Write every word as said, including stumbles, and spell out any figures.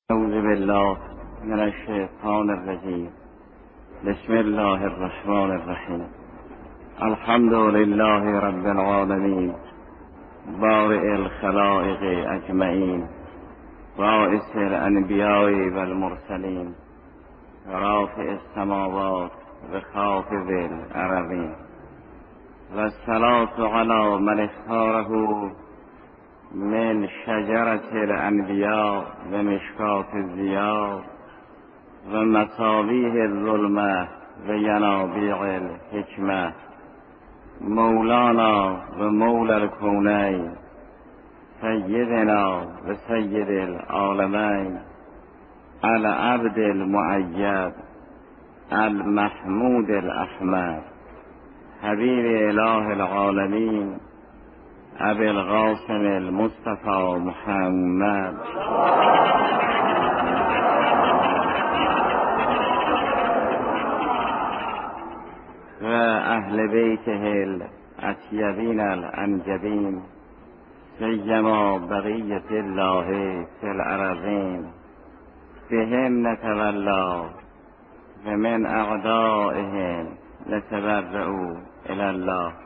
اعوذ بالله من الشیطان الرجیم. بسم الله الرحمن الرحیم. الحمد لله رب العالمین، بارئ الخلائق اجمعین، باعث الانبیاء والمرسلین، رافع السماوات وخافض الارضین، والصلاة علی من اختاره من شجرة الانبیاء و مشکات الضیاء و مصابیح الظلمة و ینابیع الحکمة، مولانا و مولا الکونین، سیدنا و سید العالمین، العبد المؤید، المحمود الاحمد، حبیب اله العالمین، ابی القاسم المصطفى محمد و اهل بیته الاطیبین الانجبین، سیما بقیة الله فی الارضین، بهم نتولی و من اعدائهم نتبرأ الی الله.